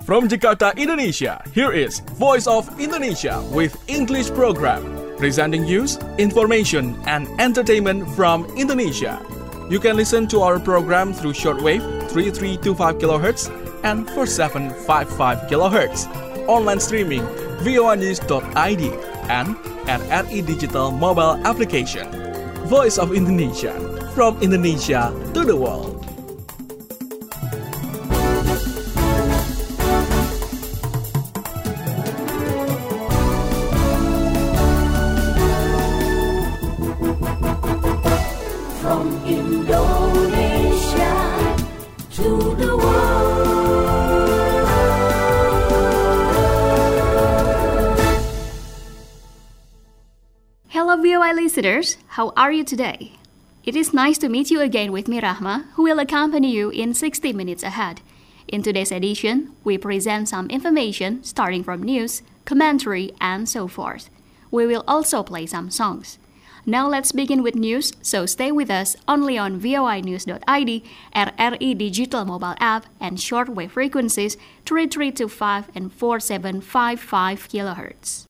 From Jakarta, Indonesia, here is Voice of Indonesia with English program, presenting news, information, and entertainment from Indonesia. You can listen to our program through shortwave 3325 kHz and 4755 kHz, online streaming voanews.id and at RI Digital mobile application. Voice of Indonesia, from Indonesia to the world. Hello VOA listeners, how are you today? It is nice to meet you again with me Rahma, who will accompany you in 60 minutes ahead. In today's edition, we present some information starting from news, commentary, and so forth. We will also play some songs. Now let's begin with news, so stay with us only on voanews.id, RRI Digital mobile app, and shortwave frequencies 3325 and 4755 kHz.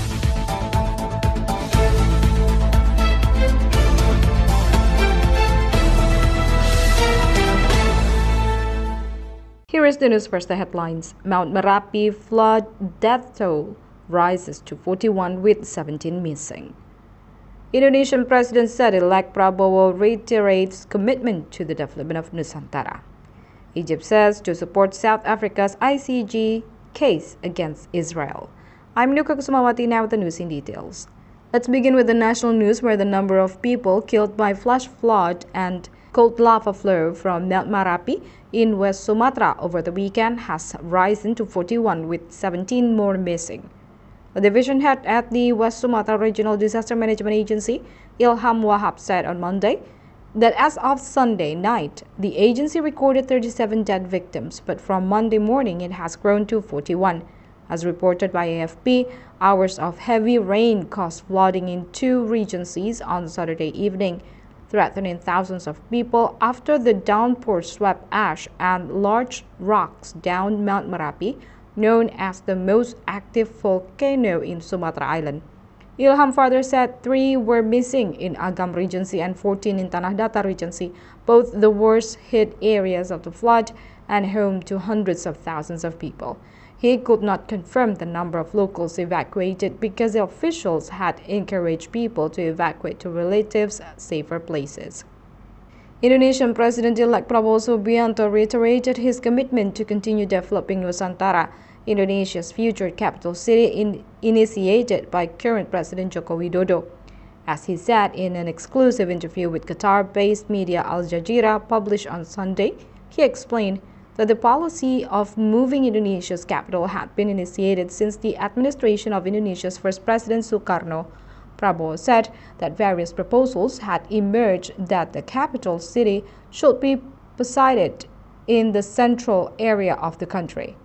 Here is the news first, the headlines. Mount Merapi flood death toll rises to 41 with 17 missing. Indonesian President-elect Prabowo reiterates commitment to the development of Nusantara. Egypt says to support South Africa's ICJ case against Israel. I'm Nuka Kusumawati, now with the news in details. Let's begin with the national news, where the number of people killed by flash flood and cold lava flow from Mount Merapi in West Sumatra over the weekend has risen to 41 with 17 more missing. The division head at the West Sumatra Regional Disaster Management Agency, Ilham Wahab, said on Monday that as of Sunday night, the agency recorded 37 dead victims, but from Monday morning it has grown to 41. As reported by AFP, hours of heavy rain caused flooding in two regencies on Saturday evening, threatening thousands of people after the downpour swept ash and large rocks down Mount Merapi, known as the most active volcano in Sumatra Island. Ilham further said 3 were missing in Agam Regency and 14 in Tanah Datar Regency, both the worst hit areas of the flood and home to hundreds of thousands of people. He could not confirm the number of locals evacuated because the officials had encouraged people to evacuate to relatives' safer places. Indonesian President-elect Prabowo Subianto reiterated his commitment to continue developing Nusantara, Indonesia's future capital city, initiated by current President Joko Widodo. As he said in an exclusive interview with Qatar-based media Al Jazeera published on Sunday, he explained that the policy of moving Indonesia's capital had been initiated since the administration of Indonesia's first President Sukarno. Prabowo said that various proposals had emerged that the capital city should be positioned in the central area of the country.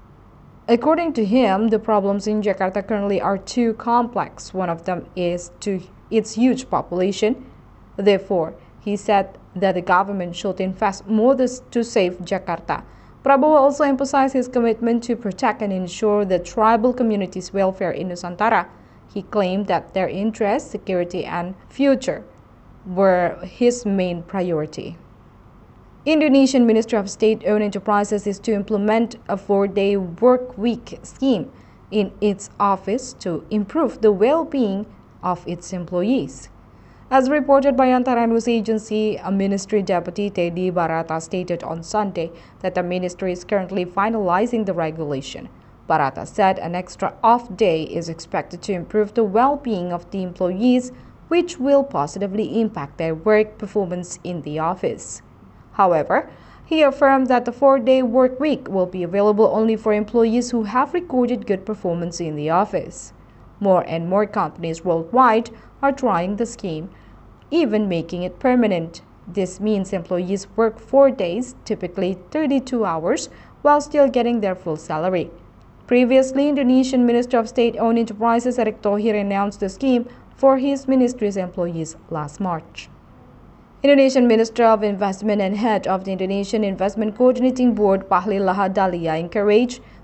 According to him, the problems in Jakarta currently are too complex. One of them is its huge population. Therefore, he said that the government should invest more to save Jakarta. Prabowo also emphasized his commitment to protect and ensure the tribal communities' welfare in Nusantara. He claimed that their interests, security, and future were his main priority. Indonesian Ministry of State-owned enterprises is to implement a 4-day work week scheme in its office to improve the well-being of its employees. As reported by Antara News Agency, a ministry deputy, Teddy Barata, stated on Sunday that the ministry is currently finalizing the regulation. Barata said an extra off day is expected to improve the well-being of the employees, which will positively impact their work performance in the office. However, he affirmed that the 4-day work week will be available only for employees who have recorded good performance in the office. More and more companies worldwide are trying the scheme, even making it permanent. This means employees work 4 days, typically 32 hours, while still getting their full salary. Previously, Indonesian Minister of State-owned enterprises Erick Thohir announced the scheme for his ministry's employees last March. Indonesian Minister of Investment and head of the Indonesian Investment Coordinating Board, Bahlil Lahadalia, encouraged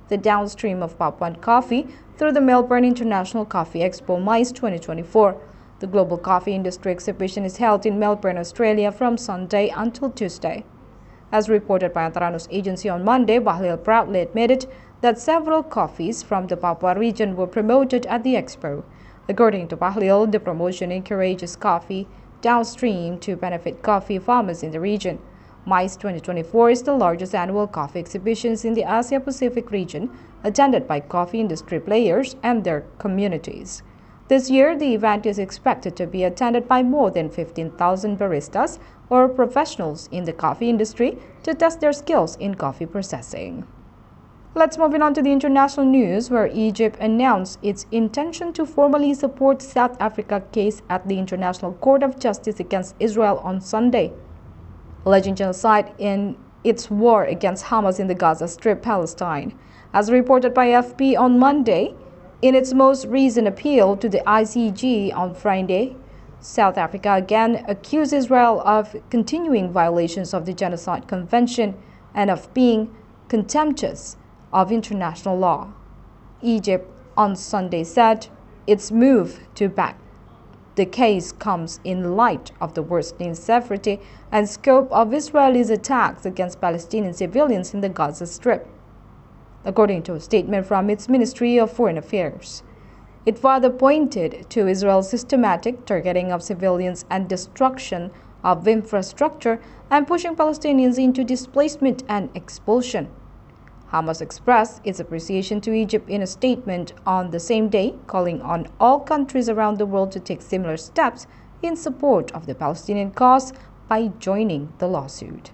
the downstream of Papuan coffee, through the Melbourne International Coffee Expo MICE 2024. The Global Coffee Industry Exhibition is held in Melbourne, Australia from Sunday until Tuesday. As reported by Antara News Agency on Monday, Bahlil proudly admitted that several coffees from the Papua region were promoted at the expo. According to Bahlil, the promotion encourages coffee downstream to benefit coffee farmers in the region. MICE 2024 is the largest annual coffee exhibition in the Asia-Pacific region, attended by coffee industry players and their communities. This year, the event is expected to be attended by more than 15,000 baristas or professionals in the coffee industry to test their skills in coffee processing. Let's move on to the international news, where Egypt announced its intention to formally support South Africa's case at the International Court of Justice against Israel on Sunday, alleging genocide in its war against Hamas in the Gaza Strip, Palestine. As reported by AFP on Monday, in its most recent appeal to the ICJ on Friday, South Africa again accused Israel of continuing violations of the Genocide Convention and of being contemptuous of international law. Egypt on Sunday said its move to back the case comes in light of the worsening severity and scope of Israelis' attacks against Palestinian civilians in the Gaza Strip, according to a statement from its Ministry of Foreign Affairs. It further pointed to Israel's systematic targeting of civilians and destruction of infrastructure and pushing Palestinians into displacement and expulsion. Hamas expressed its appreciation to Egypt in a statement on the same day, calling on all countries around the world to take similar steps in support of the Palestinian cause by joining the lawsuit.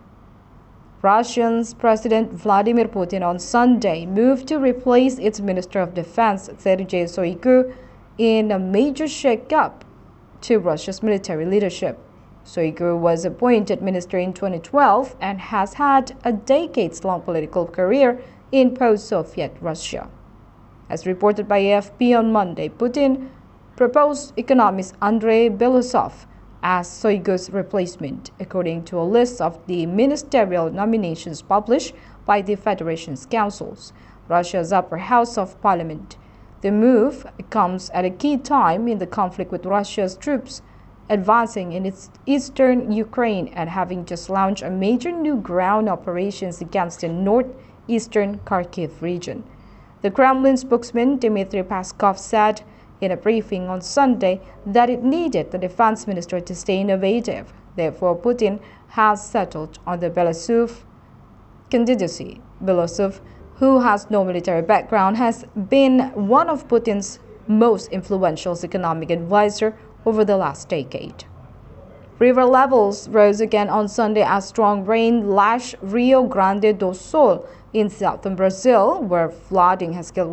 Russia's President Vladimir Putin on Sunday moved to replace its Minister of Defense, Sergei Shoigu, in a major shake-up to Russia's military leadership. Shoigu was appointed minister in 2012 and has had a decades-long political career in post-Soviet Russia. As reported by AFP on Monday, Putin proposed economist Andrei Belousov as Shoigu's replacement, according to a list of the ministerial nominations published by the Federation's councils, Russia's upper house of parliament. The move comes at a key time in the conflict, with Russia's troops advancing in its eastern Ukraine and having just launched a major new ground operations against the northeastern Kharkiv region. The Kremlin spokesman Dmitry Peskov said in a briefing on Sunday that it needed the defense minister to stay innovative. Therefore, Putin has settled on the Belousov candidacy. Belousov, who has no military background, has been one of Putin's most influential economic advisors over the last decade. River levels rose again on Sunday as strong rain lashed Rio Grande do Sul in southern Brazil, where flooding has killed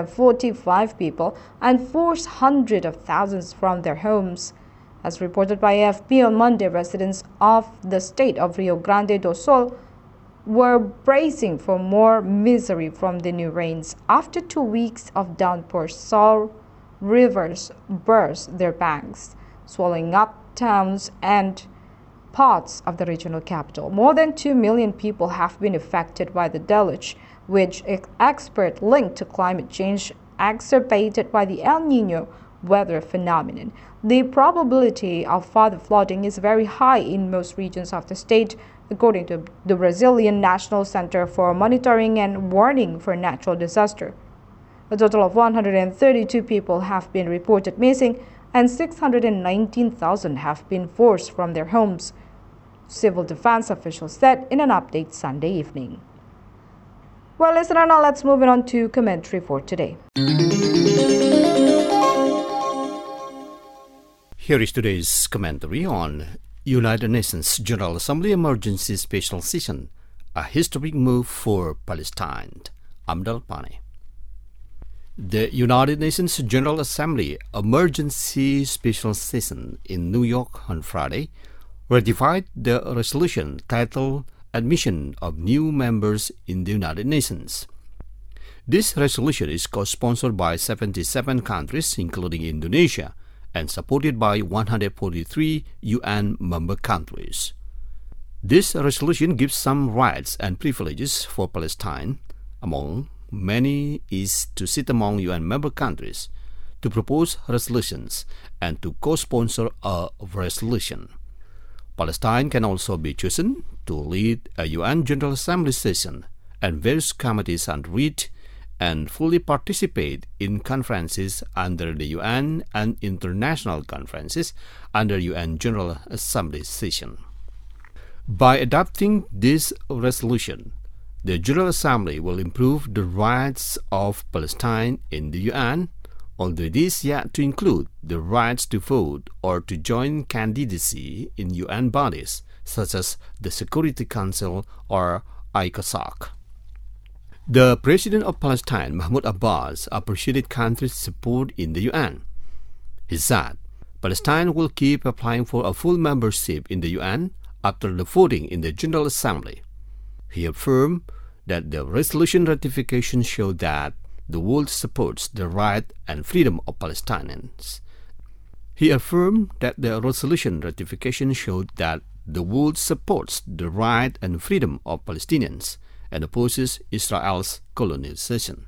145 people and forced hundreds of thousands from their homes. As reported by AFP on Monday, residents of the state of Rio Grande do Sul were bracing for more misery from the new rains. After 2 weeks of downpours saw rivers burst their banks, swallowing up towns and parts of the regional capital. More than 2 million people have been affected by the deluge, which experts link to climate change exacerbated by the El Niño weather phenomenon. The probability of further flooding is very high in most regions of the state, according to the Brazilian National Center for Monitoring and Warning for Natural Disaster. A total of 132 people have been reported missing and 619,000 have been forced from their homes, civil defense officials said in an update Sunday evening. Well, listener, now let's move on to commentary for today. Here is today's commentary on United Nations General Assembly Emergency Special Session, a historic move for Palestine. Amdal Pane. The United Nations General Assembly Emergency Special Session in New York on Friday ratified the resolution titled Admission of New Members in the United Nations. This resolution is co-sponsored by 77 countries, including Indonesia, and supported by 143 UN member countries. This resolution gives some rights and privileges for Palestine, among many is to sit among UN member countries to propose resolutions and to co-sponsor a resolution. Palestine can also be chosen to lead a UN General Assembly session and various committees under it and fully participate in conferences under the UN and international conferences under UN General Assembly session. By adopting this resolution, the General Assembly will improve the rights of Palestine in the UN, although it is yet to include the rights to vote or to join candidacy in UN bodies such as the Security Council or ICASOC. The President of Palestine, Mahmoud Abbas, appreciated countries' support in the UN. He said Palestine will keep applying for a full membership in the UN after the voting in the General Assembly. He affirmed that the resolution ratification showed that the world supports the right and freedom of Palestinians. He affirmed that the resolution ratification showed that the world supports the right and freedom of Palestinians and opposes Israel's colonization.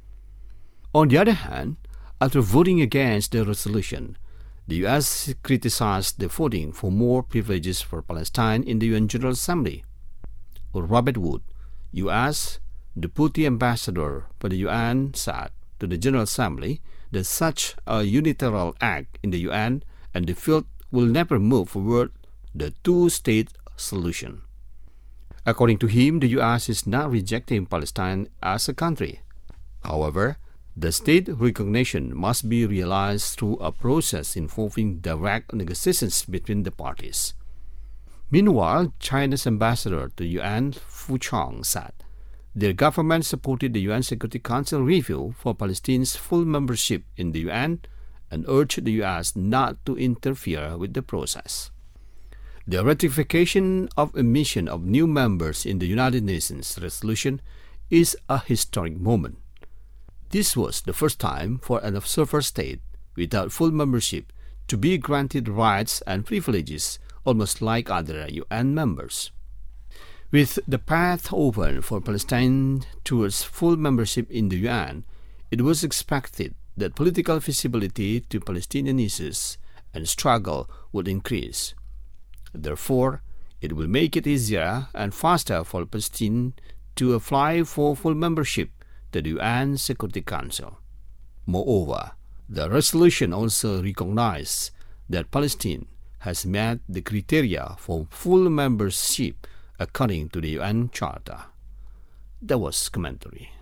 On the other hand, after voting against the resolution, the U.S. criticized the voting for more privileges for Palestine in the UN General Assembly. Robert Wood, U.S. Deputy Ambassador for the UN, said to the General Assembly that such a unilateral act in the UN and the field will never move forward the two-state solution. According to him, the U.S. is not rejecting Palestine as a country. However, the state recognition must be realized through a process involving direct negotiations between the parties. Meanwhile, China's ambassador to UN, Fu Chong, said their government supported the UN Security Council review for Palestine's full membership in the UN and urged the U.S. not to interfere with the process. The ratification of admission of new members in the United Nations resolution is a historic moment. This was the first time for an observer state without full membership to be granted rights and privileges almost like other UN members. With the path open for Palestine towards full membership in the UN, it was expected that political visibility to Palestinian issues and struggle would increase. Therefore, it will make it easier and faster for Palestine to apply for full membership to the UN Security Council. Moreover, the resolution also recognized that Palestine has met the criteria for full membership according to the UN Charter. That was commentary.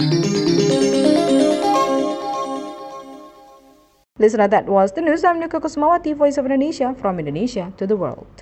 Listener, that was the news. I'm Nika Kusmawati, Voice of Indonesia, from Indonesia to the world.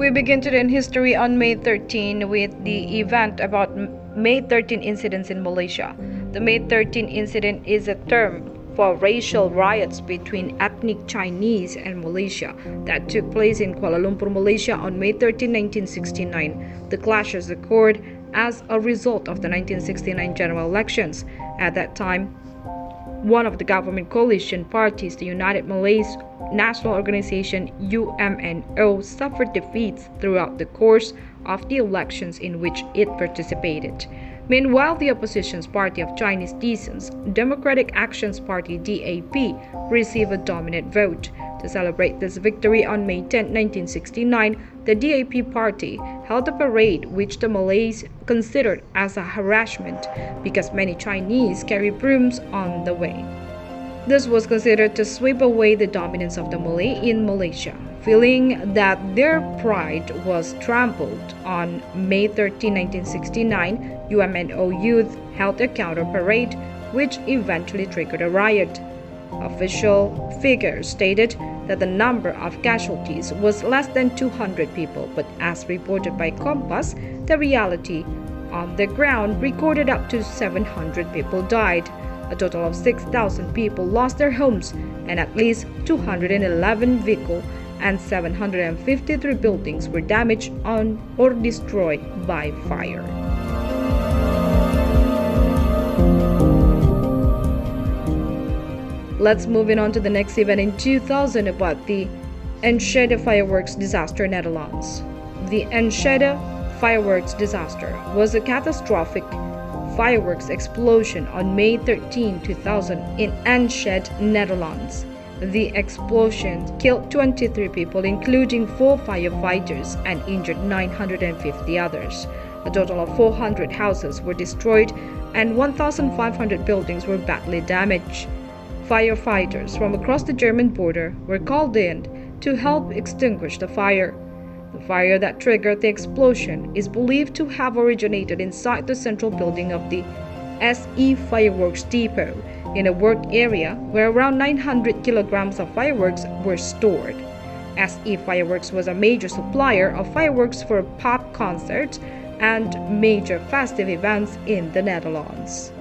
We begin today in history on May 13 with the event about May 13 incidents in Malaysia. The May 13 incident is a term for racial riots between ethnic Chinese and Malaysia that took place in Kuala Lumpur, Malaysia on May 13, 1969. The clashes occurred as a result of the 1969 general elections. At that time, one of the government coalition parties, the United Malays National Organization UMNO, suffered defeats throughout the course of the elections in which it participated. Meanwhile, the opposition's party of Chinese descent, Democratic Actions Party DAP, received a dominant vote. To celebrate this victory on May 10, 1969, the DAP party held a parade which the Malays considered as a harassment because many Chinese carry brooms on the way. This was considered to sweep away the dominance of the Malay in Malaysia. Feeling that their pride was trampled on May 13, 1969, UMNO youth held a counter parade which eventually triggered a riot. Official figures stated that the number of casualties was less than 200 people, but as reported by Kompas, the reality on the ground recorded up to 700 people died. A total of 6,000 people lost their homes and at least 211 vehicles and 753 buildings were damaged or destroyed by fire. Let's move on to the next event in 2000 about the Enschede fireworks disaster, Netherlands. The Enschede fireworks disaster was a catastrophic fireworks explosion on May 13, 2000 in Enschede, Netherlands. The explosion killed 23 people, including 4 firefighters, and injured 950 others. A total of 400 houses were destroyed and 1,500 buildings were badly damaged. Firefighters from across the German border were called in to help extinguish the fire. The fire that triggered the explosion is believed to have originated inside the central building of the SE Fireworks Depot, in a work area where around 900 kilograms of fireworks were stored. SE Fireworks was a major supplier of fireworks for pop concerts and major festive events in the Netherlands.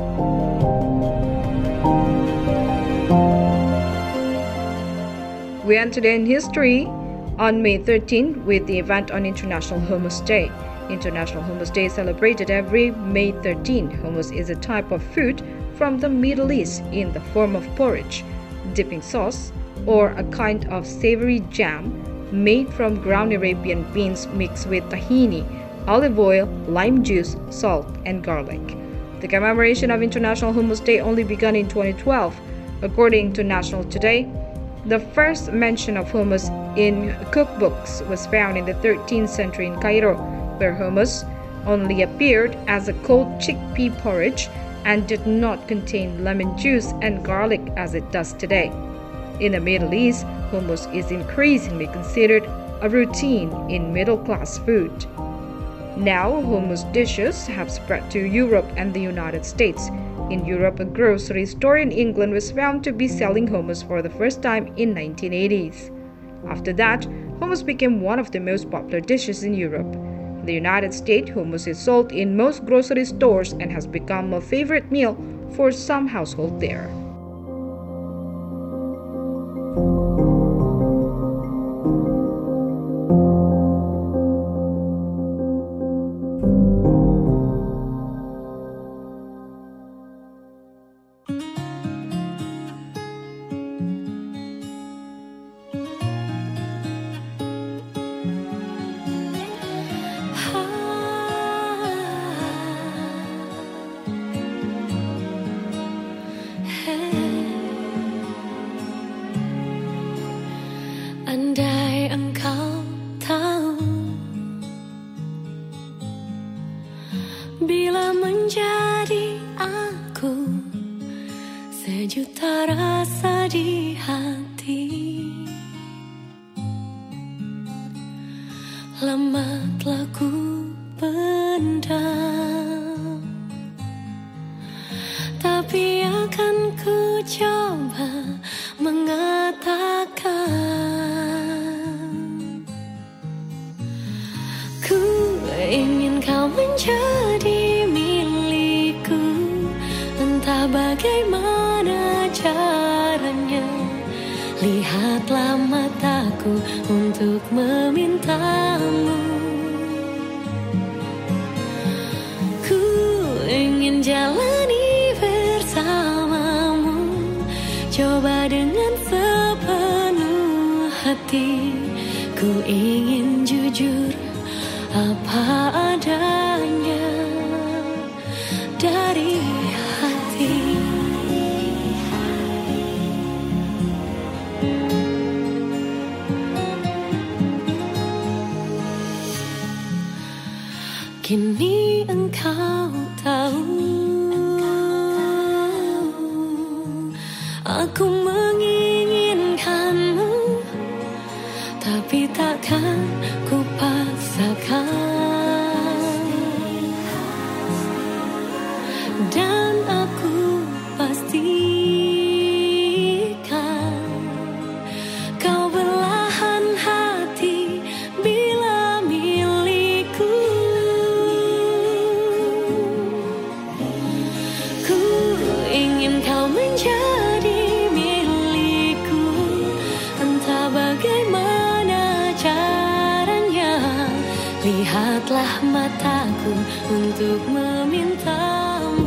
We end today in history on May 13 with the event on International Hummus Day. International Hummus Day is celebrated every May 13. Hummus is a type of food from the Middle East in the form of porridge, dipping sauce, or a kind of savory jam made from ground Arabian beans mixed with tahini, olive oil, lime juice, salt, and garlic. The commemoration of International Hummus Day only began in 2012. According to National Today, the first mention of hummus in cookbooks was found in the 13th century in Cairo, where hummus only appeared as a cold chickpea porridge and did not contain lemon juice and garlic as it does today. In the Middle East, hummus is increasingly considered a routine in middle-class food. Now, hummus dishes have spread to Europe and the United States. In Europe, a grocery store in England was found to be selling hummus for the first time in 1980s. After that, hummus became one of the most popular dishes in Europe. In the United States, hummus is sold in most grocery stores and has become a favorite meal for some households there. Andai engkau tahu, bila menjadi aku, sejuta rasa di hati, lama telah ku pendam, tapi akan ku coba mengatakan ingin kau menjadi milikku, entah bagaimana caranya. Lihatlah mataku untuk memintamu. Ku ingin jalani bersamamu, coba dengan sepenuh hati. Ku ingin jujur apa adanya dari hati. Kini engkau tahu, aku menginginkanmu, tapi takkan ku paksakan. Dan aku pastikan kau belahan hati bila milikku. Ku ingin kau menjadi milikku, entah bagaimana caranya. Lihatlah mataku untuk memintamu.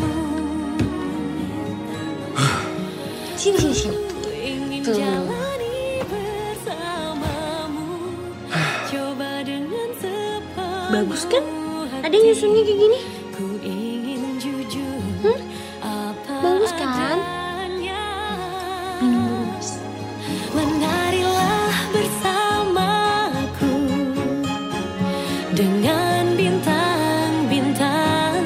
Sini. Ku ingin Tuh. jalani bersamamu, coba dengan sepenuh Bagus kan? hati. Ada nyusunnya kayak gini. Ku ingin jujur apa Bagus kan? adanya. Minum dulu, Mas. Menarilah bersamaku dengan bintang-bintang,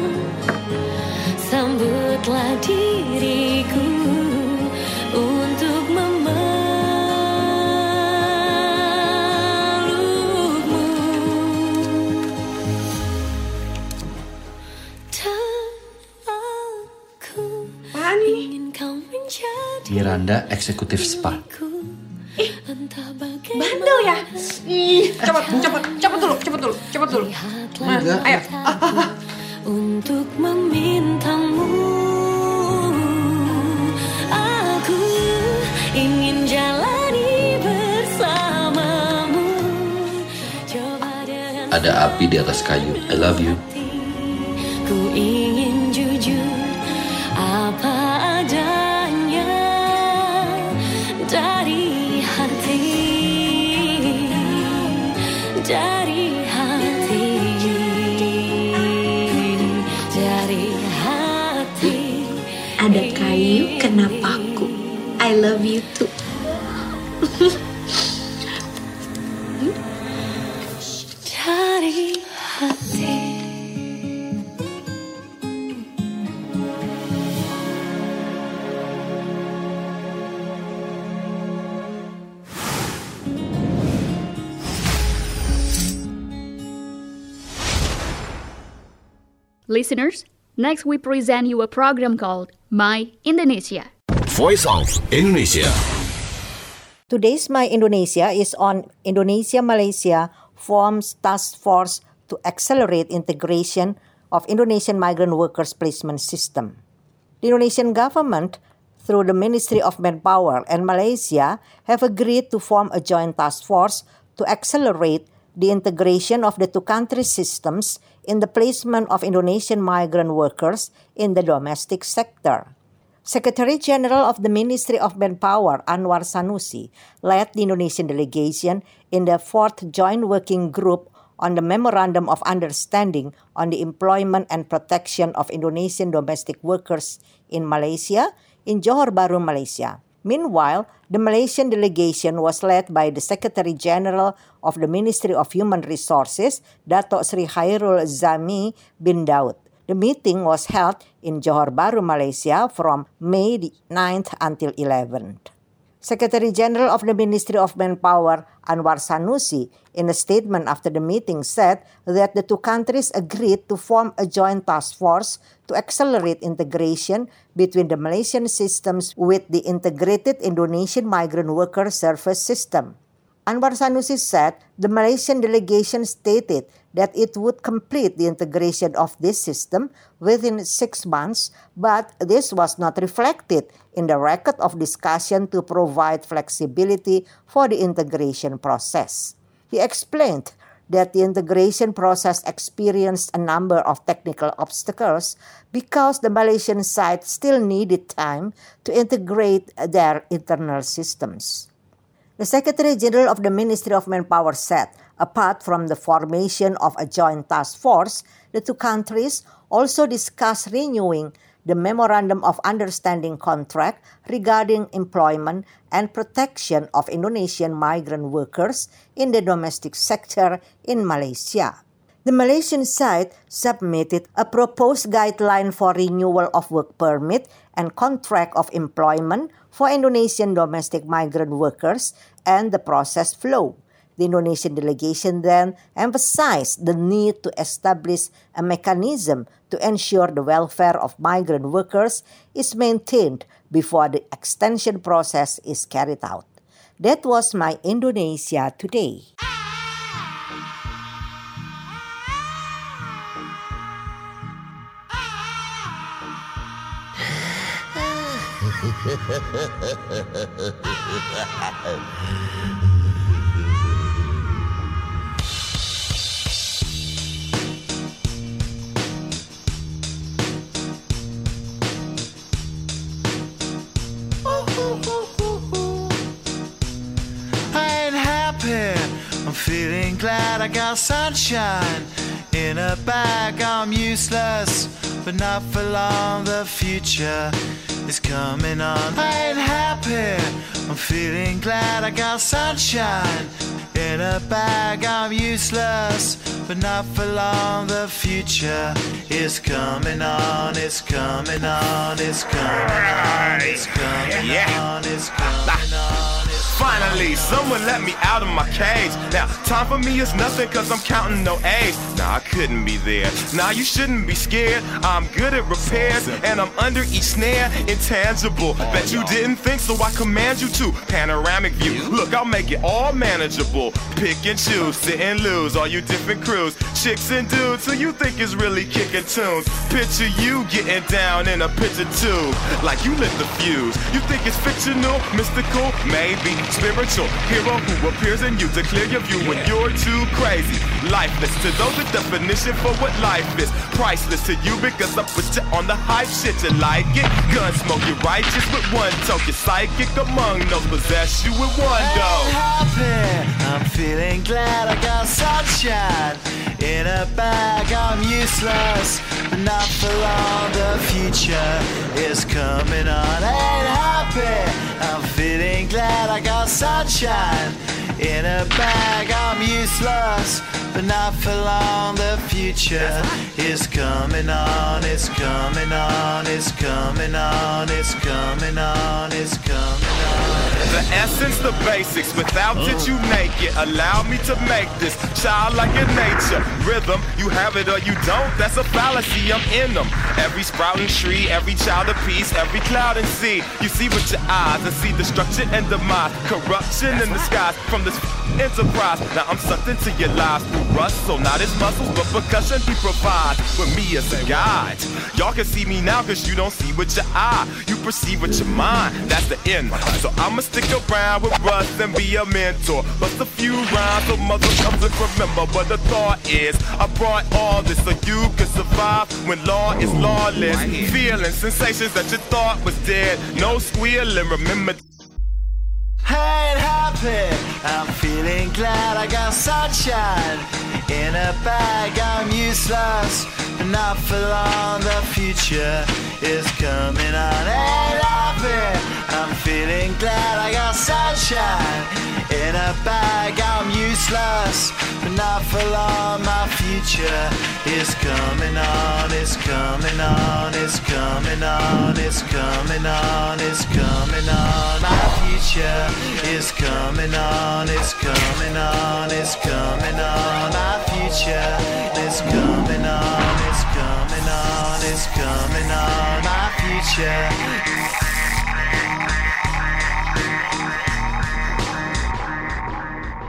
sambutlah diriku untuk memelukmu. Dan aku Apaan ini? ingin kau menjadi Miranda Eksekutif Spa. Bandel ya? Ih, cepet dulu. Mas, ayo. Untuk memintamu. Aku ingin jalani bersamamu, coba dengan Ada api di atas kayu. I love you. ku ingin jujur apa adanya dari hati, dari hati, dari hati. Ada kayu kena paku. I love you too. Dari hati. Listeners, next we present you a program called My Indonesia. Voice of Indonesia. Today's My Indonesia is on Indonesia-Malaysia forms task force to accelerate integration of Indonesian migrant workers placement system. The Indonesian government, through the Ministry of Manpower and Malaysia, have agreed to form a joint task force to accelerate the integration of the two countries' systems in the placement of Indonesian migrant workers in the domestic sector. Secretary General of the Ministry of Manpower, Anwar Sanusi, led the Indonesian delegation in the 4th Joint Working Group on the Memorandum of Understanding on the Employment and Protection of Indonesian Domestic Workers in Malaysia in Johor Bahru, Malaysia. Meanwhile, the Malaysian delegation was led by the Secretary General of the Ministry of Human Resources, Dato' Sri Khairul Zami bin Daud. The meeting was held in Johor Bahru, Malaysia from May 9th until 11th. Secretary General of the Ministry of Manpower, Anwar Sanusi, in a statement after the meeting said that the two countries agreed to form a joint task force to accelerate integration between the Malaysian systems with the integrated Indonesian migrant worker service system. Anwar Sanusi said the Malaysian delegation stated that it would complete the integration of this system within 6 months, but this was not reflected in the record of discussion to provide flexibility for the integration process. He explained that the integration process experienced a number of technical obstacles because the Malaysian side still needed time to integrate their internal systems. The Secretary General of the Ministry of Manpower said, apart from the formation of a joint task force, the two countries also discussed renewing the Memorandum of Understanding contract regarding employment and protection of Indonesian migrant workers in the domestic sector in Malaysia. The Malaysian side submitted a proposed guideline for renewal of work permit and contract of employment for Indonesian domestic migrant workers and the process flow. The Indonesian delegation then emphasized the need to establish a mechanism to ensure the welfare of migrant workers is maintained before the extension process is carried out. That was my Indonesia Today. I'm feeling glad I got sunshine in a bag. I'm useless, but not for long. The future is coming on. I ain't happy. I'm feeling glad I got sunshine in a bag. I'm useless, but not for long. The future is coming on. It's coming on. It's coming on. It's coming on. It's coming on. Finally, someone let me out of my cage. Now, time for me is nothing cause I'm counting no A's. Nah, I couldn't be there. Nah, you shouldn't be scared. I'm good at repairs and I'm under each snare. Intangible. Bet you didn't think, so I command you to. Panoramic view. Look, I'll make it all manageable. Pick and choose, sit and lose. All you different crews, chicks and dudes who you think is really kicking tunes. Picture you getting down in a picture tube like you lit the fuse. You think it's fictional, mystical, maybe spiritual hero who appears in you to clear your view when you're too crazy. Lifeless to those, the definition for what life is. Priceless to you because I put you on the hype shit. You like it? Gun smoke, you're righteous with one toe. You're psychic among those, possess you with one go. Happy. I'm feeling glad I got sunshine in a bag. I'm useless, but not for long. The future is coming on. Ain't happy. I'm feeling glad I got sunshine in a bag. I'm useless, but not for long. The future is coming on. It's coming on. It's coming on. It's coming on. It's coming on. The essence, the basics, without it you make it. Allow me to make this childlike in nature. Rhythm, you have it or you don't, that's a fallacy, I'm in them. Every sprouting tree, every child of peace, every cloud and sea. You see with your eyes and see destruction and demise. Corruption in the skies from this enterprise. Now I'm sucked into your lives through rust, so not as muscles but percussion he provides with me as a guide. Y'all can see me now cause you don't see with your eye. You perceive with your mind, that's the end. So I'ma stick around with Russ and be a mentor. Bust a few rhymes so motherfuckers remember what the thought is. I brought all this so you can survive when law is lawless. Feeling sensations that you thought was dead. No squealing, remember. I ain't happy. I'm feeling glad I got sunshine in a bag. I'm useless, but not for long. The future is coming on. Ain't happy. I'm feeling glad I got sunshine in a bag. I'm useless, but not for long. My future is coming on. It's coming on. It's coming on. It's coming on. It's coming on. My future is coming on. It's coming on. It's coming on. My future is coming on. It's coming on. It's coming on. My future.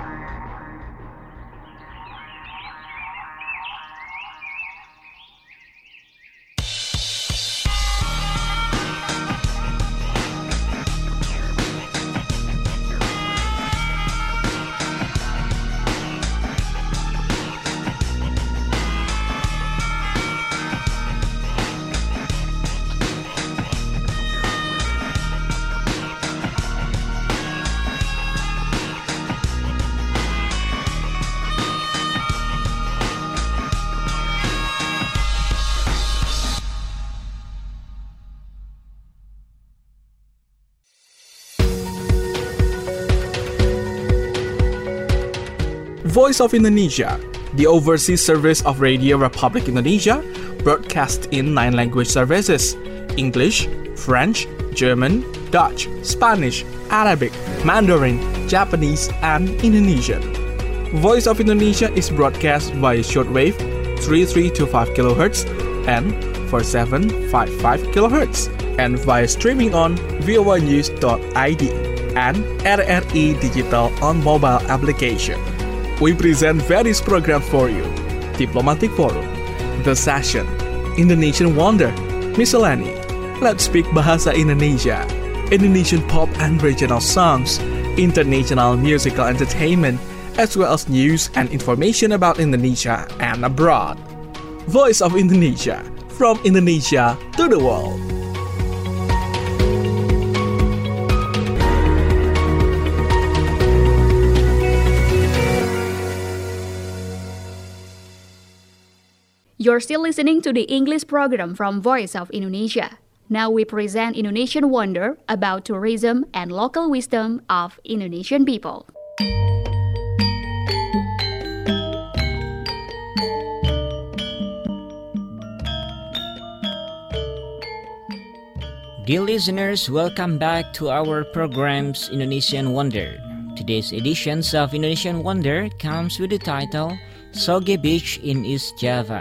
Voice of Indonesia, the overseas service of Radio Republic Indonesia, broadcasts in 9 language services: English, French, German, Dutch, Spanish, Arabic, Mandarin, Japanese, and Indonesian. Voice of Indonesia is broadcast via shortwave 3325 kHz and 4755 kHz, and via streaming on voanews.id and RRI Digital on mobile application. We present various programs for you: Diplomatic Forum, The Session, Indonesian Wonder, Miscellany, Let's Speak Bahasa Indonesia, Indonesian pop and regional songs, international musical entertainment, as well as news and information about Indonesia and abroad. Voice of Indonesia, from Indonesia to the world. You're still listening to the English program from Voice of Indonesia. Now we present Indonesian Wonder about tourism and local wisdom of Indonesian people. Dear listeners, welcome back to our programs Indonesian Wonder. Today's editions of Indonesian Wonder comes with the title Soge Beach in East Java.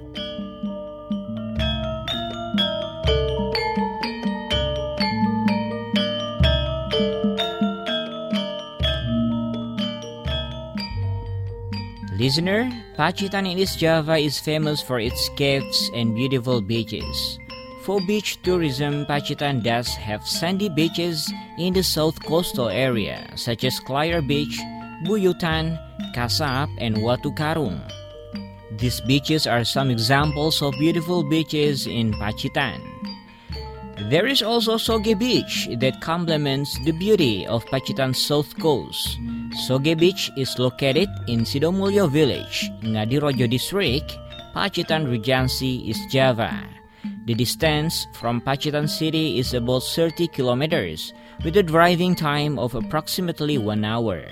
Listener, Pacitan in East Java is famous for its caves and beautiful beaches. For beach tourism, Pacitan does have sandy beaches in the south coastal area, such as Klayar Beach, Buyutan, Kasab, and Watu Karung. These beaches are some examples of beautiful beaches in Pacitan. There is also Soge Beach that complements the beauty of Pacitan's south coast. Soge Beach is located in Sidomulyo Village, Ngadirojo District, Pacitan Regency, East Java. The distance from Pacitan City is about 30 kilometers, with a driving time of approximately 1 hour.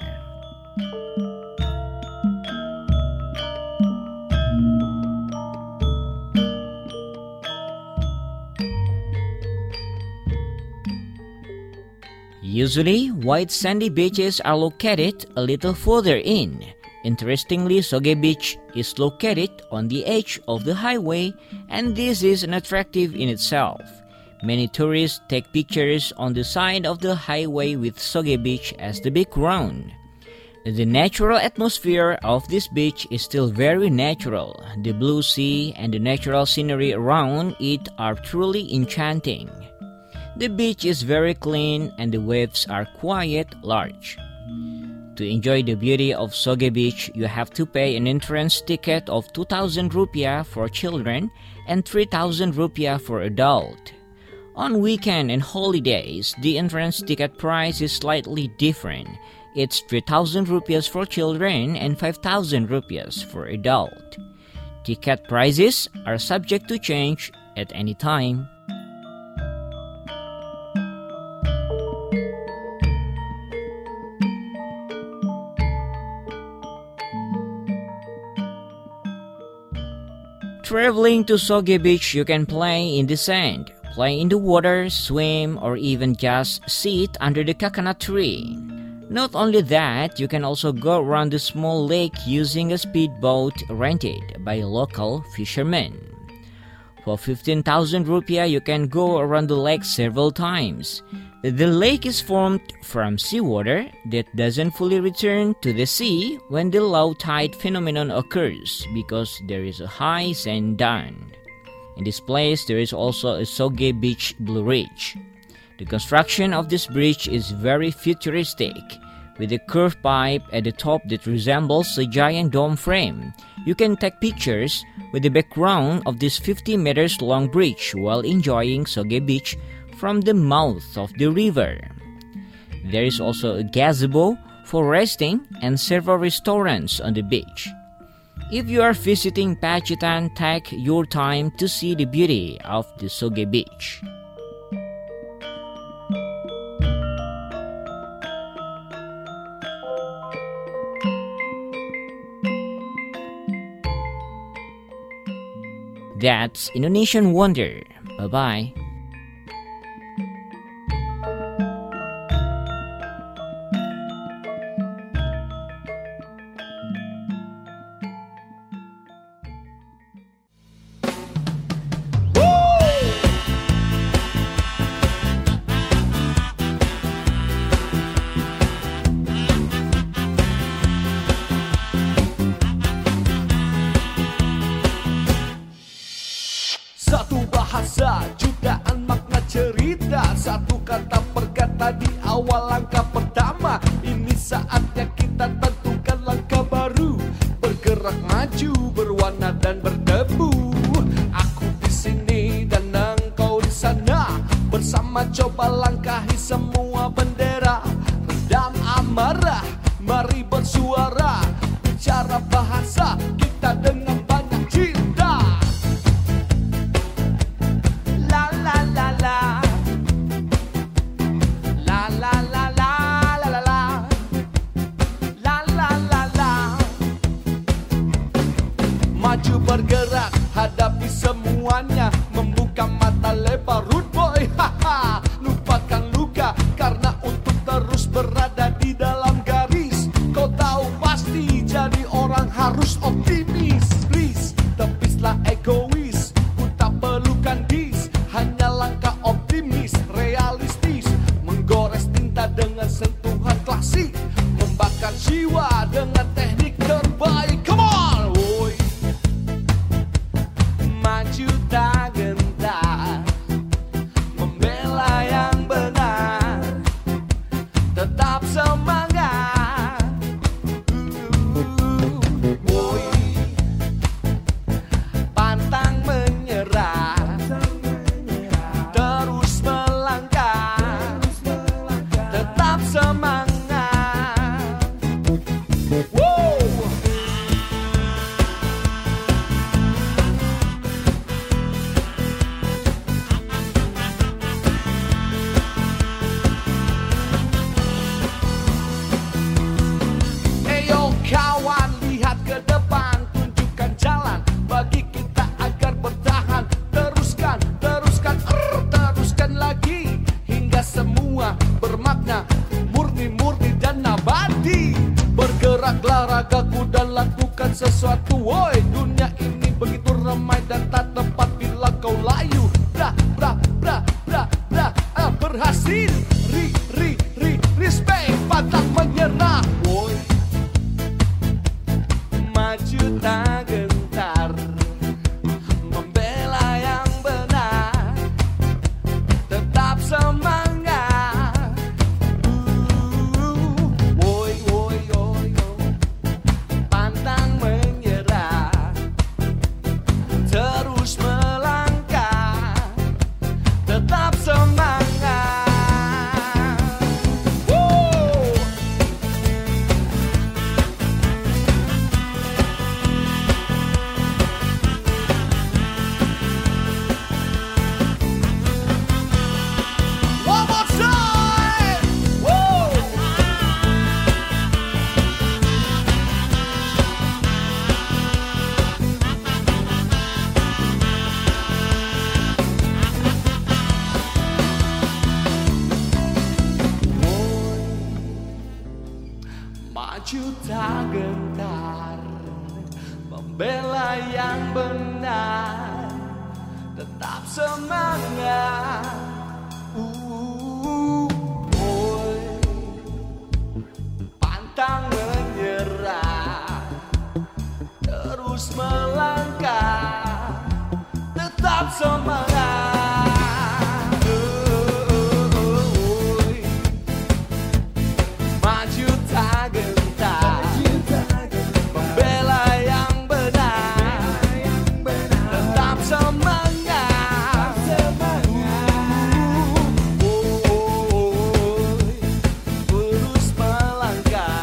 Usually, white sandy beaches are located a little further in. Interestingly, Soge Beach is located on the edge of the highway, and this is unattractive in itself. Many tourists take pictures on the side of the highway with Soge Beach as the background. The natural atmosphere of this beach is still very natural. The blue sea and the natural scenery around it are truly enchanting. The beach is very clean and the waves are quite large. To enjoy the beauty of Soge Beach, you have to pay an entrance ticket of 2,000 rupiah for children and 3,000 rupiah for adult. On weekend and holidays, the entrance ticket price is slightly different. It's 3,000 rupiahs for children and 5,000 rupiahs for adult. Ticket prices are subject to change at any time. Traveling to Soge Beach, you can play in the sand, play in the water, swim, or even just sit under the coconut tree. Not only that, you can also go around the small lake using a speedboat rented by local fishermen. For 15,000 rupiah, you can go around the lake several times. The lake is formed from seawater that doesn't fully return to the sea when the low tide phenomenon occurs because there is a high sand dune. In this place, there is also a Soge Beach Blue Ridge. The construction of this bridge is very futuristic, with a curved pipe at the top that resembles a giant dome frame. You can take pictures with the background of this 50 meters long bridge while enjoying Soge Beach from the mouth of the river. There is also a gazebo for resting and several restaurants on the beach. If you are visiting Pacitan, take your time to see the beauty of the Soge Beach. That's Indonesian Wonder. Bye-bye. Satu bahasa, jutaan makna cerita, satu kata perkata di awal langkah pertama. Ini saatnya kita tentukan langkah baru, bergerak maju, berwarna dan berdebu. Aku di sini dan engkau di sana, bersama coba langkahi semua bendera. Redam amarah, mari bersuara, bicara bahasa kita dengan banyak cinta. Maju bergerak, hadapi semuanya, membuka mata lebar, rude boy, haha. Lupakan luka, karena untuk terus berada di dalam garis. Kau tahu pasti, jadi orang harus optimis. Please, tepislah egois, ku tak perlukan dis. Hanya langkah optimis, realistis, menggores tinta dengan sentuhan klasik, membakar jiwa dengan teknik terbaik. Come on, woy. Maju tak gentar, membela yang benar, tetap semangat. Woy. Pantang menyerah, terus melangkah, tetap semangat. Woo! Eyo kawan, lihat ke depan, tunjukkan jalan bagi kita agar bertahan. Teruskan, teruskan, teruskan lagi, hingga semua bermakna, murni-murni dan nabati. Bergeraklah ragaku dan lakukan sesuatu, woi. Dunia ini begitu ramai dan tak tepat bila kau layu. Bra, bra, bra, bra, bra, berhasil. Respect, pantang menyerah, woi. Maju tak gentar, membela yang benar, tetap semangat. Woi, woi, woi, pantang menyerah, terus melangkah, tetap semangat. One more time! Woo! Maju tak gentar, membela yang benar, tetap semangat. Boy, pantang menyerah, terus melangkah, tetap semangat. Maju tak gentar, membela yang benar, tetap semangat. Terus melangkah,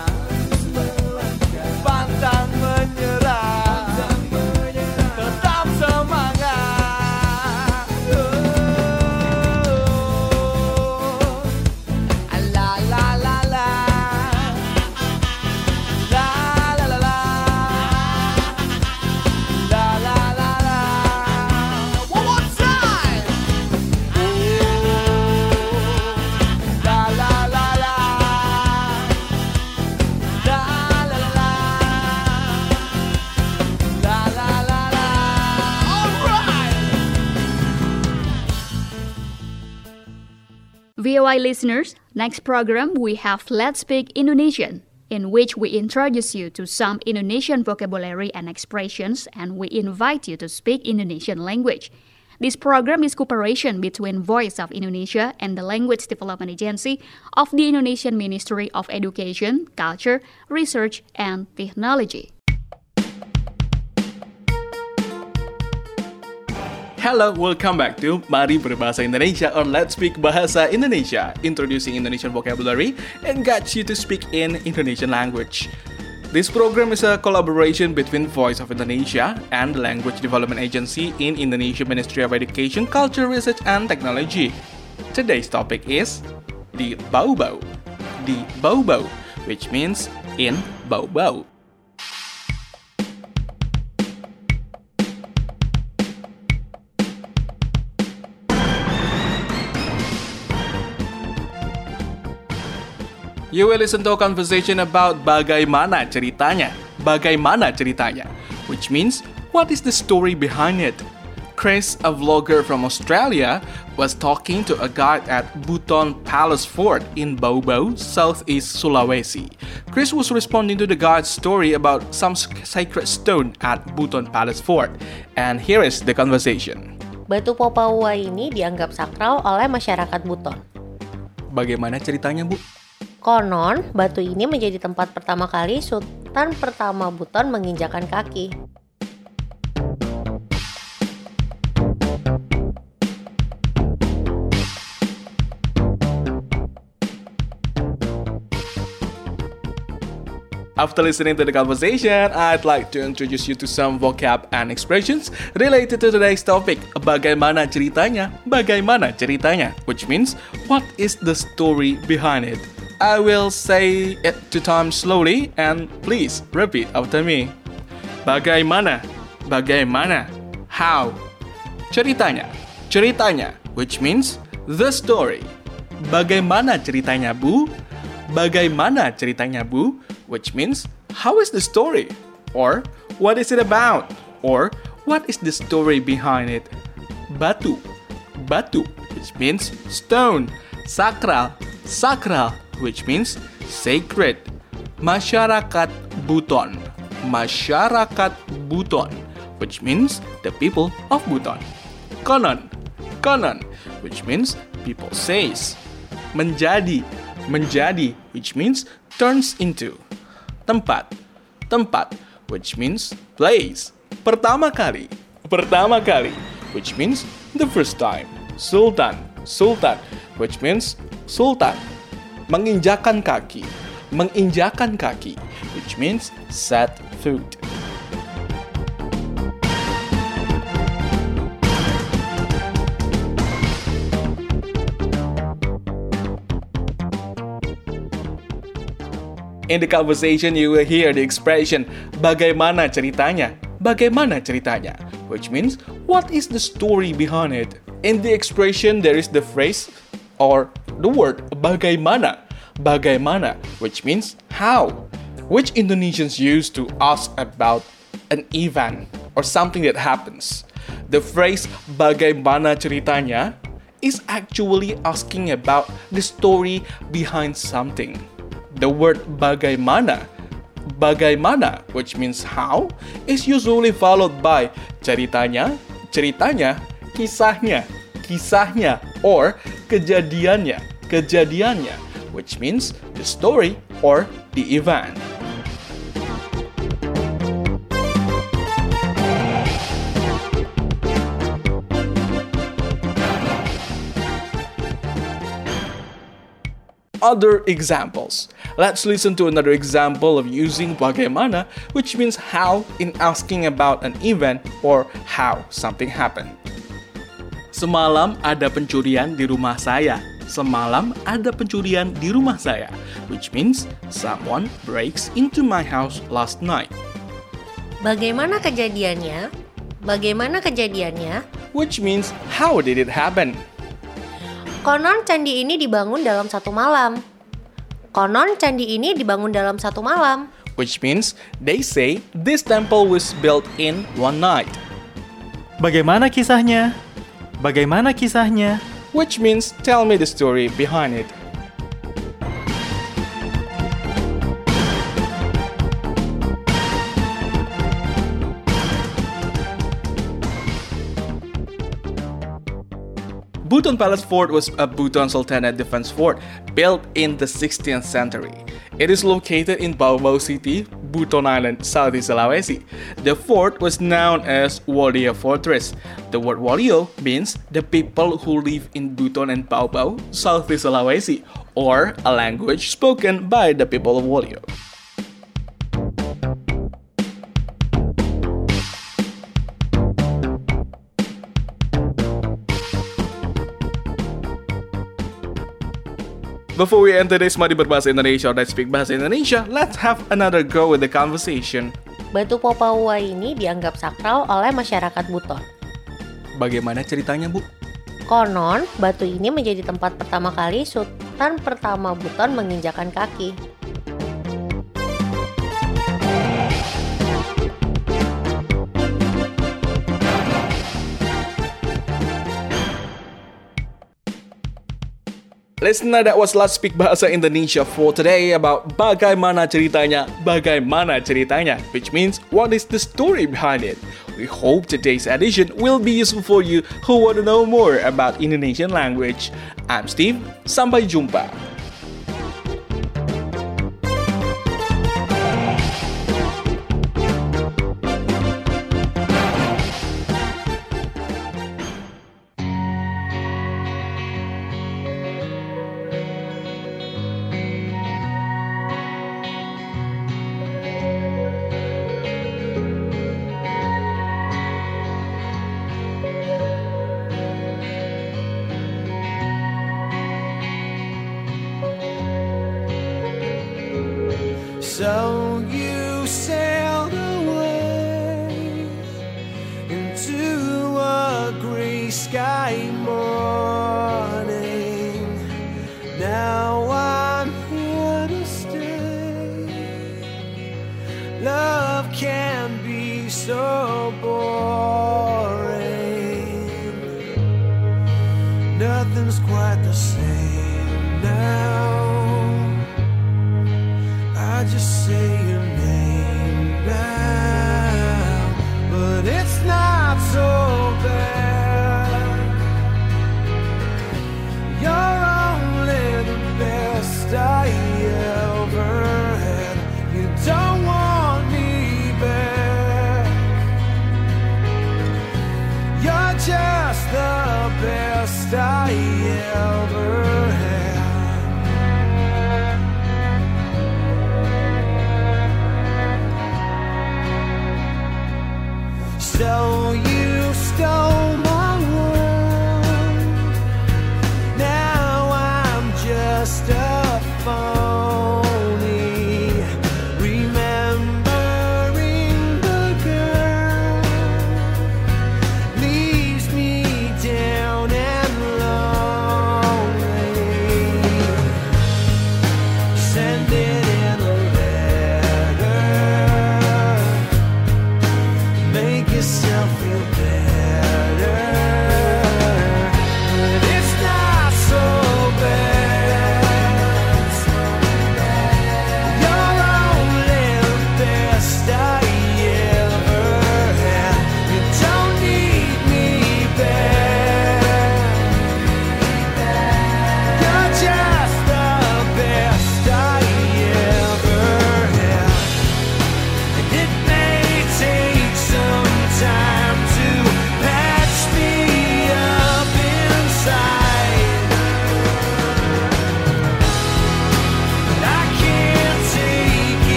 pantang menyerah, tetap semangat. VOI listeners, next program we have Let's Speak Indonesian, in which we introduce you to some Indonesian vocabulary and expressions, and we invite you to speak Indonesian language. This program is cooperation between Voice of Indonesia and the Language Development Agency of the Indonesian Ministry of Education, Culture, Research, and Technology. Hello, welcome back to Mari Berbahasa Indonesia or Let's Speak Bahasa Indonesia, introducing Indonesian vocabulary and guides you to speak in Indonesian language. This program is a collaboration between Voice of Indonesia and the Language Development Agency in Indonesia Ministry of Education, Culture, Research, and Technology. Today's topic is di bau-bau. Di bau-bau, which means in bau-bau. You will listen to a conversation about bagaimana ceritanya, which means what is the story behind it. Chris, a vlogger from Australia, was talking to a guide at Buton Palace Fort in Bau-bau, southeast Sulawesi. Chris was responding to the guide's story about some sacred stone at Buton Palace Fort, and here is the conversation. Batu Popauwa ini dianggap sakral oleh masyarakat Buton. Bagaimana ceritanya, Bu? Konon, batu ini menjadi tempat pertama kali Sultan pertama Buton menginjakan kaki. After listening to the conversation, I'd like to introduce you to some vocab and expressions related to today's topic. Bagaimana ceritanya? Bagaimana ceritanya? Which means, what is the story behind it? I will say it 2 times slowly and please repeat after me. Bagaimana? Bagaimana? How? Ceritanya. Ceritanya, which means the story. Bagaimana ceritanya, Bu? Bagaimana ceritanya, Bu? Which means, how is the story? Or, what is it about? Or, what is the story behind it? Batu. Batu, which means stone. Sakral. Sakral, which means sacred. Masyarakat Buton. Masyarakat Buton, which means the people of Buton. Konon. Konon, which means people says. Menjadi. Menjadi, which means turns into. Tempat. Tempat, which means place. Pertama kali. Pertama kali, which means the first time. Sultan. Sultan, which means sultan. Menginjakan kaki. Menginjakan kaki, which means set foot. In the conversation, you will hear the expression bagaimana ceritanya, bagaimana ceritanya, which means what is the story behind it. In the expression, there is the phrase or the word bagaimana, bagaimana, which means how, which Indonesians use to ask about an event or something that happens. The phrase bagaimana ceritanya is actually asking about the story behind something. The word bagaimana, bagaimana, which means how, is usually followed by ceritanya, ceritanya, kisahnya, kisahnya, or kejadiannya, kejadiannya, which means the story or the event. Other examples. Let's listen to another example of using bagaimana, which means how in asking about an event or how something happened. Semalam ada pencurian di rumah saya. Semalam ada pencurian di rumah saya, which means someone breaks into my house last night. Bagaimana kejadiannya? Bagaimana kejadiannya? Which means how did it happen? Konon candi ini dibangun dalam 1 malam. Konon candi ini dibangun dalam 1 malam. Which means they say this temple was built in 1 night. Bagaimana kisahnya? Bagaimana kisahnya? which means tell me the story behind it. Buton Palace Fort was a Buton Sultanate defense fort built in the 16th century. It is located in Baobab City, Buton Island, Southeast Sulawesi. The fort was known as Walia Fortress. The word Walio means the people who live in Buton and Baobab, Southeast Sulawesi, or a language spoken by the people of Walio. Before we end today's Mari Berbahasa Indonesia or Let's Speak Bahasa Indonesia, let's have another go with the conversation. Batu Popawua ini dianggap sakral oleh masyarakat Buton. Bagaimana ceritanya, Bu? Konon, batu ini menjadi tempat pertama kali Sultan pertama Buton menginjakan kaki. Listener, that was Let's Speak Bahasa Indonesia for today about bagaimana ceritanya, which means what is the story behind it. We hope today's edition will be useful for you who want to know more about Indonesian language. I'm Steve, sampai jumpa. So you sailed away into a gray sky morning. Now I'm here to stay. Love can be so boring. Nothing's quite the same now. I just say your name now, but it's not so bad. You're only the best I ever had. You don't want me back. You're just the best I ever had.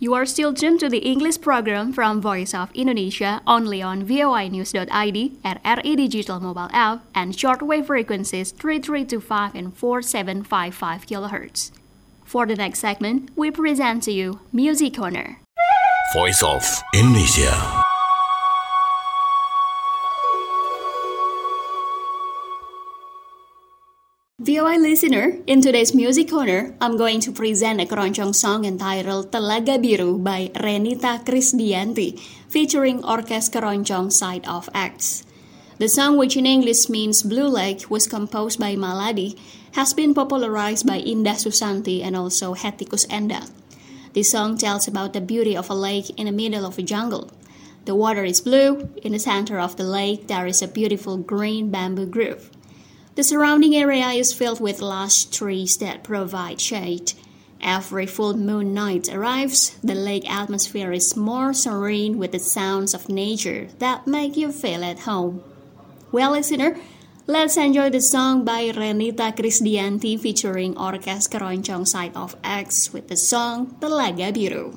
You are still tuned to the English program from Voice of Indonesia only on voinews.id, RRI Digital Mobile App, and shortwave frequencies 3325 and 4755 kHz. For the next segment, we present to you Music Corner. Voice of Indonesia. VOA listener, in today's Music Corner, I'm going to present a keroncong song entitled Telaga Biru by Renita Krisdianti, featuring Orkes Keroncong Side of X. The song, which in English means Blue Lake, was composed by Maladi, has been popularized by Indah Susanti and also Hetikus Endak. This song tells about the beauty of a lake in the middle of a jungle. The water is blue. In the center of the lake, there is a beautiful green bamboo grove. The surrounding area is filled with lush trees that provide shade. Every full moon night arrives, the lake atmosphere is more serene with the sounds of nature that make you feel at home. Well, listener, let's enjoy the song by Renita Krisdianti featuring Orkes Keroncong Side of X with the song Telaga Biru.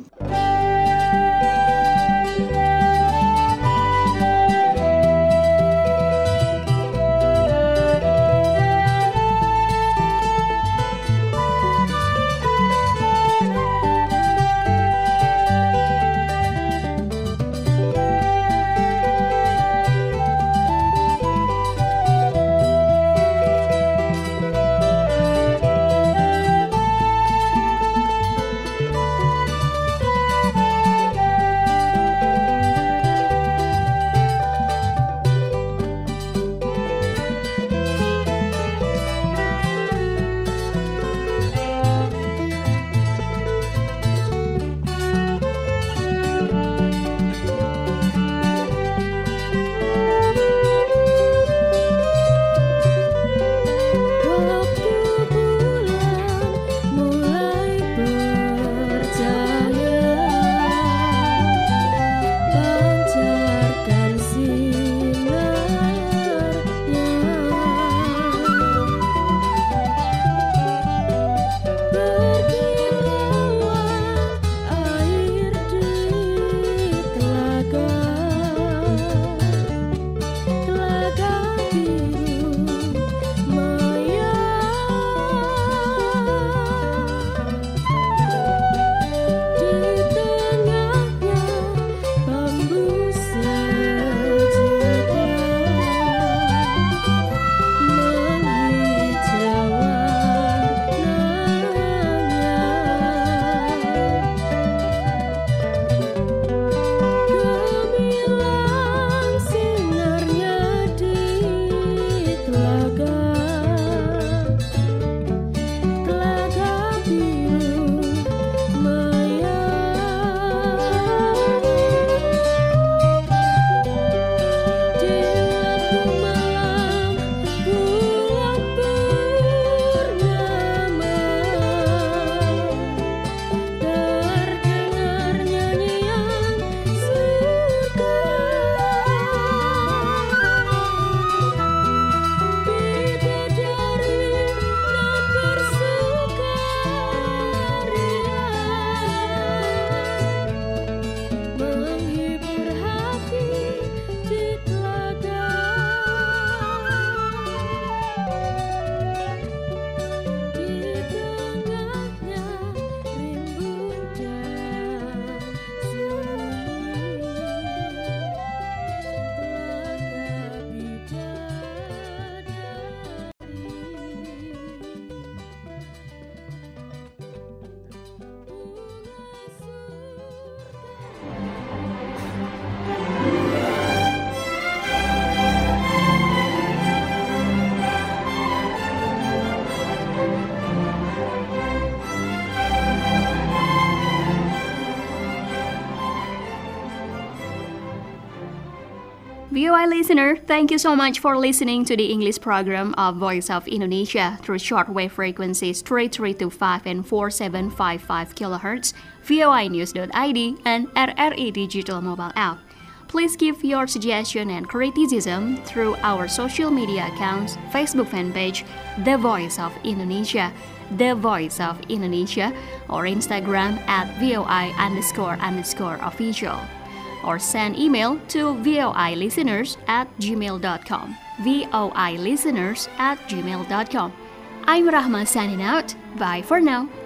VOA listener, thank you so much for listening to the English program of Voice of Indonesia through shortwave frequencies 3325 and 4755 kHz, voinews.id, and RRI Digital Mobile App. Please give your suggestion and criticism through our social media accounts, Facebook fanpage, The Voice of Indonesia, The Voice of Indonesia, or Instagram at @VOI__official. Or send email to voilisteners@gmail.com, voilisteners@gmail.com. I'm Rahma signing out. Bye for now.